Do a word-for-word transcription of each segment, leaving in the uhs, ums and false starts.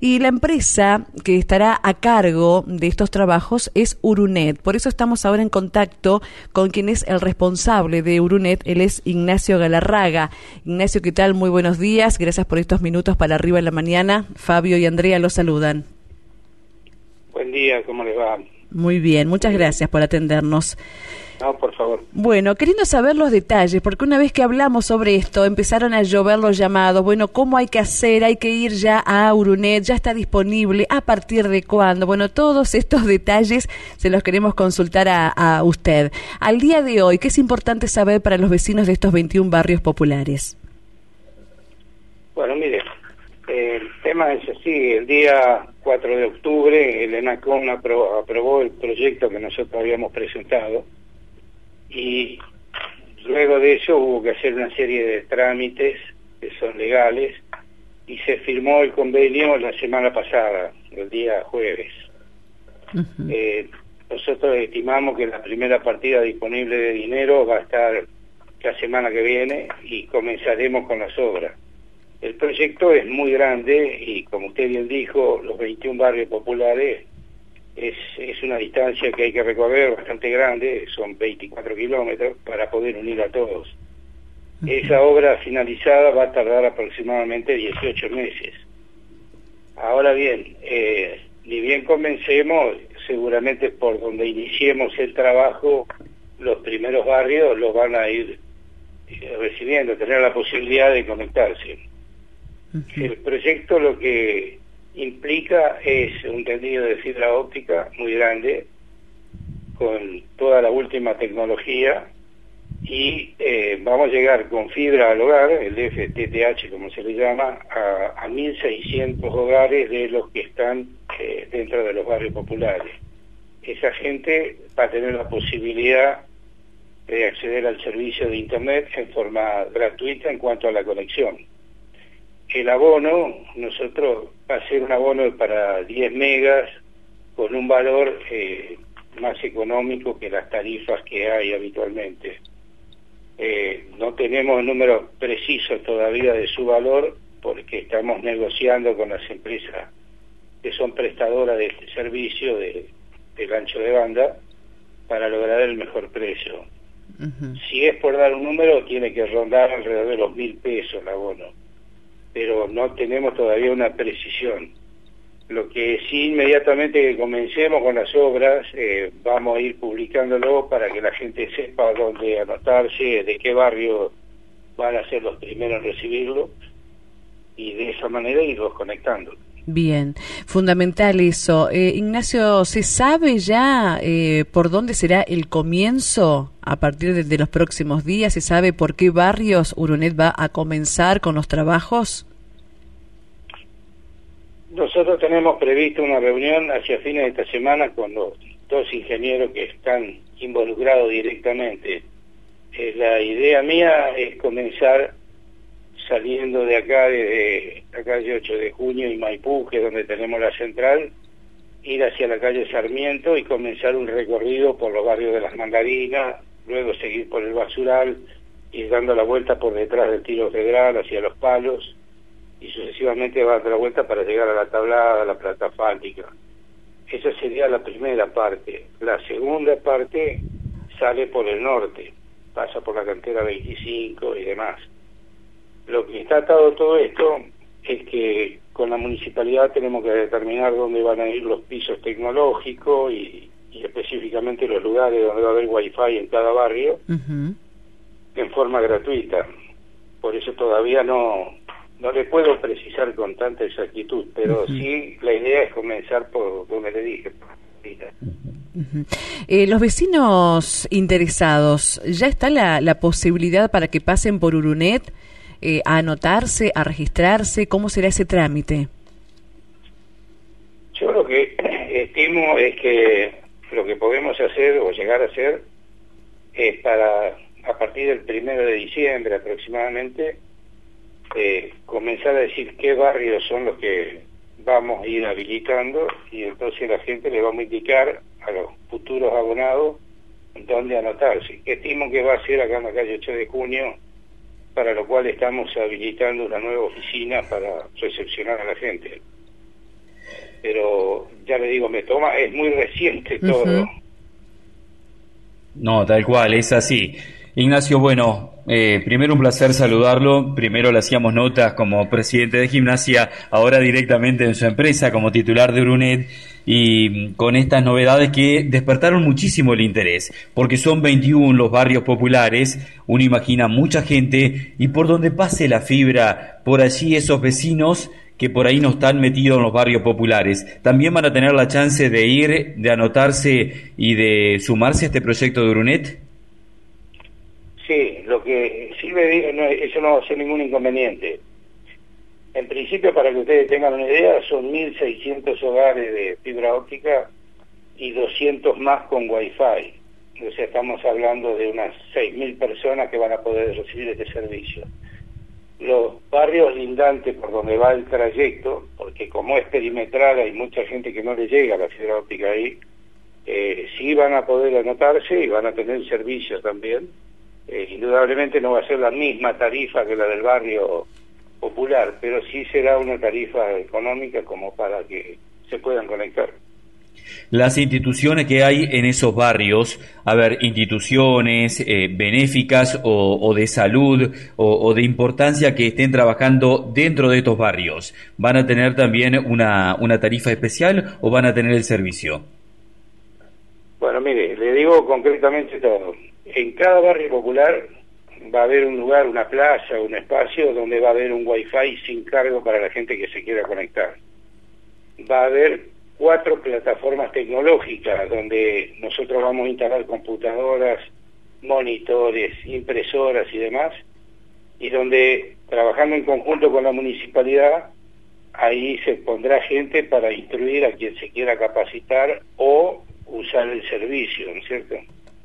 Y la empresa que estará a cargo de estos trabajos es Urunet. Por eso estamos ahora en contacto con quien es el responsable de Urunet. Él es Ignacio Galarraga. Ignacio, ¿qué tal? Muy buenos días. Gracias por estos minutos para Arriba en la Mañana. Fabio y Andrea los saludan. Buen día, ¿cómo les va? Muy bien, muchas gracias por atendernos. No, por favor. Bueno, queriendo saber los detalles, porque una vez que hablamos sobre esto, empezaron a llover los llamados. Bueno, ¿cómo hay que hacer? Hay que ir ya a Urunet, ya está disponible, ¿a partir de cuándo? Bueno, todos estos detalles se los queremos consultar a, a usted. Al día de hoy, ¿qué es importante saber para los vecinos de estos veintiún barrios populares? Bueno, mire, el tema es así. El día cuatro de octubre el ENACOM aprobó, aprobó el proyecto que nosotros habíamos presentado, y luego de eso hubo que hacer una serie de trámites que son legales, y se firmó el convenio la semana pasada, el día jueves. Uh-huh. eh, nosotros estimamos que la primera partida disponible de dinero va a estar la semana que viene y comenzaremos con las obras. El proyecto es muy grande y, como usted bien dijo, los veintiún barrios populares es, es una distancia que hay que recorrer bastante grande, son veinticuatro kilómetros para poder unir a todos. Uh-huh. Esa obra finalizada va a tardar aproximadamente dieciocho meses. Ahora bien, eh, ni bien comencemos, seguramente por donde iniciemos el trabajo, los primeros barrios los van a ir eh, recibiendo, tener la posibilidad de conectarse. Uh-huh. El proyecto lo que implica es un tendido de fibra óptica muy grande, con toda la última tecnología, y eh, vamos a llegar con fibra al hogar, el F T T H como se le llama, a, a mil seiscientos hogares de los que están eh, dentro de los barrios populares. Esa gente va a tener la posibilidad de acceder al servicio de Internet en forma gratuita en cuanto a la conexión. El abono, nosotros va a ser un abono para diez megas con un valor eh, más económico que las tarifas que hay habitualmente. Eh, no tenemos números precisos todavía de su valor porque estamos negociando con las empresas que son prestadoras de este servicio de, del ancho de banda para lograr el mejor precio. Uh-huh. Si es por dar un número, tiene que rondar alrededor de los mil pesos el abono, pero no tenemos todavía una precisión. Lo que sí, inmediatamente que comencemos con las obras, eh, vamos a ir publicándolo para que la gente sepa dónde anotarse, de qué barrio van a ser los primeros en recibirlo, y de esa manera irlos conectando. Bien, fundamental eso. Eh, Ignacio, ¿se sabe ya eh, por dónde será el comienzo a partir de, de los próximos días? ¿Se sabe por qué barrios Urunet va a comenzar con los trabajos? Nosotros tenemos previsto una reunión hacia fines de esta semana con los dos ingenieros que están involucrados directamente. Eh, la idea mía es comenzar saliendo de acá, de la calle ocho de junio y Maipú, que es donde tenemos la central, ir hacia la calle Sarmiento y comenzar un recorrido por los barrios de Las Mandarinas, luego seguir por el Basural, ir dando la vuelta por detrás del Tiro Federal hacia Los Palos, y sucesivamente va a dar la vuelta para llegar a la Tablada, a la Plata Asfáltica. Esa sería la primera parte. La segunda parte sale por el norte, pasa por la cantera veinticinco y demás. Lo que está atado a todo esto es que con la municipalidad tenemos que determinar dónde van a ir los pisos tecnológicos y, y específicamente los lugares donde va a haber wifi en cada barrio, uh-huh, en forma gratuita. Por eso todavía no, no le puedo precisar con tanta exactitud, pero uh-huh, sí la idea es comenzar por donde le dije. Uh-huh. Eh, los vecinos interesados, ¿ya está la, la posibilidad para que pasen por Urunet Eh, a anotarse, a registrarse? ¿Cómo será ese trámite? Yo lo que estimo es que lo que podemos hacer o llegar a hacer es para, a partir del primero de diciembre aproximadamente, eh, comenzar a decir qué barrios son los que vamos a ir habilitando, y entonces la gente le vamos a indicar a los futuros abonados dónde anotarse. Estimo que va a ser acá en la calle ocho de junio, para lo cual estamos habilitando una nueva oficina para recepcionar a la gente. ya le digo, me toma, es muy reciente todo. Uh-huh. No, tal cual, es así. Ignacio, bueno, eh, primero un placer saludarlo. Primero le hacíamos notas como presidente de Gimnasia, ahora directamente en su empresa como titular de Urunet, y con estas novedades que despertaron muchísimo el interés, porque son veintiuno los barrios populares, uno imagina mucha gente, y por donde pase la fibra, por allí esos vecinos que por ahí no están metidos en los barrios populares, ¿también van a tener la chance de ir, de anotarse y de sumarse a este proyecto de Urunet? Sí, lo que sí le digo, no, eso no va a ser ningún inconveniente. En principio, para que ustedes tengan una idea, son mil seiscientos hogares de fibra óptica y doscientos más con Wi-Fi. O sea, estamos hablando de unas seis mil personas que van a poder recibir este servicio. Los barrios lindantes por donde va el trayecto, porque como es perimetral hay mucha gente que no le llega a la fibra óptica ahí, eh, sí van a poder anotarse y van a tener servicio también. Eh, indudablemente no va a ser la misma tarifa que la del barrio popular, pero sí será una tarifa económica como para que se puedan conectar. Las instituciones que hay en esos barrios, a ver, instituciones eh, benéficas o, o de salud o, o de importancia que estén trabajando dentro de estos barrios, ¿van a tener también una, una tarifa especial o van a tener el servicio? Bueno, mire, le digo concretamente todo. En cada barrio popular va a haber un lugar, una plaza, un espacio donde va a haber un Wi-Fi sin cargo para la gente que se quiera conectar. Va a haber cuatro plataformas tecnológicas donde nosotros vamos a instalar computadoras, monitores, impresoras y demás, y donde, trabajando en conjunto con la municipalidad, ahí se pondrá gente para instruir a quien se quiera capacitar o usar el servicio, ¿no es cierto?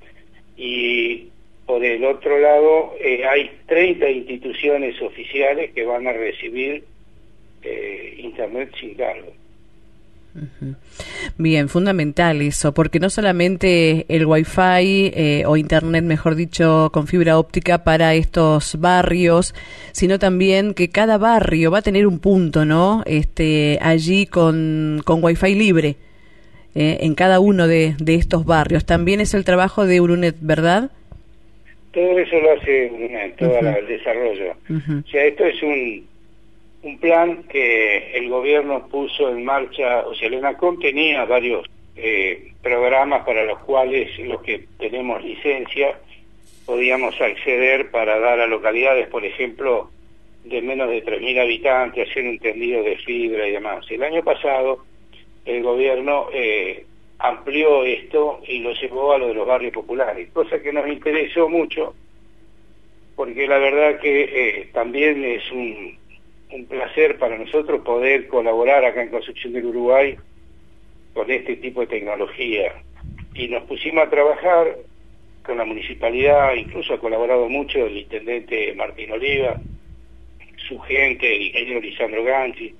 Y por el otro lado, eh, hay treinta instituciones oficiales que van a recibir eh, internet sin cargo. Uh-huh. Bien, fundamental eso, porque no solamente el Wi-Fi eh, o internet, mejor dicho, con fibra óptica para estos barrios, sino también que cada barrio va a tener un punto, ¿no? Este, allí con, con Wi-Fi libre eh, en cada uno de, de estos barrios. También es el trabajo de Urunet, ¿verdad? Todo eso lo hace Urunet, todo uh-huh. el desarrollo. Uh-huh. O sea, esto es un un plan que el gobierno puso en marcha. O sea, el ENACOM tenía varios eh, programas para los cuales los que tenemos licencia podíamos acceder para dar a localidades, por ejemplo, de menos de tres mil habitantes, hacer un tendido de fibra y demás. El año pasado el gobierno eh, amplió esto y lo llevó a lo de los barrios populares, cosa que nos interesó mucho, porque la verdad que eh, también es un un placer para nosotros poder colaborar acá en Concepción del Uruguay con este tipo de tecnología. Y nos pusimos a trabajar con la municipalidad, incluso ha colaborado mucho el intendente Martín Oliva, su gente, el ingeniero Lisandro Ganchi,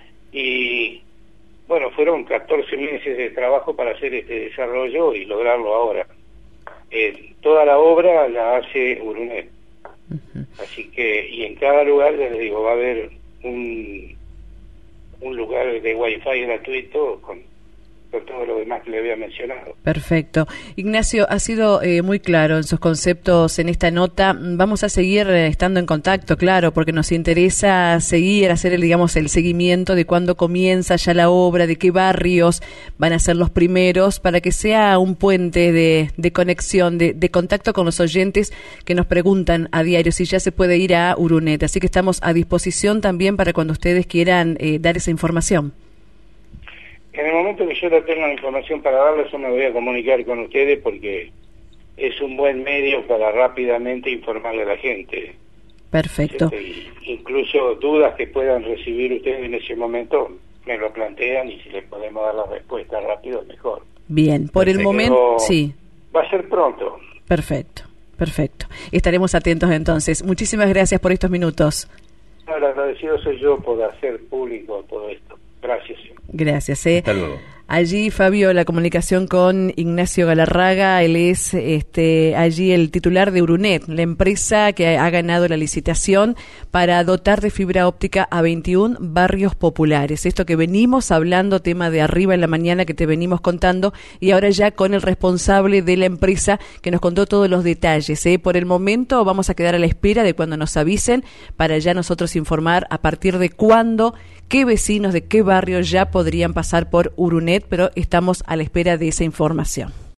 y bueno, fueron catorce meses de trabajo para hacer este desarrollo y lograrlo ahora. Eh, toda la obra la hace Urunet. Uh-huh. Así que, y en cada lugar, les digo, va a haber un, un lugar de Wi-Fi gratuito con, con todo lo demás que le había mencionado. Perfecto. Ignacio, ha sido eh, muy claro en sus conceptos en esta nota. Vamos a seguir eh, estando en contacto, claro, porque nos interesa seguir, hacer el, digamos, el seguimiento de cuándo comienza ya la obra, de qué barrios van a ser los primeros, para que sea un puente de, de conexión, de, de contacto con los oyentes que nos preguntan a diario si ya se puede ir a Urunet. Así que estamos a disposición también para cuando ustedes quieran eh, dar esa información. En el momento que yo tenga la información para darles, yo me voy a comunicar con ustedes, porque es un buen medio para rápidamente informarle a la gente. Perfecto. Y incluso dudas que puedan recibir ustedes en ese momento, me lo plantean, y si les podemos dar la respuesta rápido, mejor. Bien, por Perfecto. El momento, sí. Va a ser pronto. Perfecto, perfecto. Estaremos atentos entonces. Muchísimas gracias por estos minutos. No, el agradecido soy yo por hacer público todo esto. Gracias. Gracias. Eh. Hasta luego. Allí, Fabio, la comunicación con Ignacio Galarraga, él es este, allí el titular de Urunet, la empresa que ha ganado la licitación para dotar de fibra óptica a veintiún barrios populares. Esto que venimos hablando, tema de arriba en la mañana que te venimos contando, y ahora ya con el responsable de la empresa que nos contó todos los detalles. ¿eh? Por el momento vamos a quedar a la espera de cuando nos avisen para ya nosotros informar a partir de cuándo, qué vecinos de qué barrio ya podrían pasar por Urunet, pero estamos a la espera de esa información.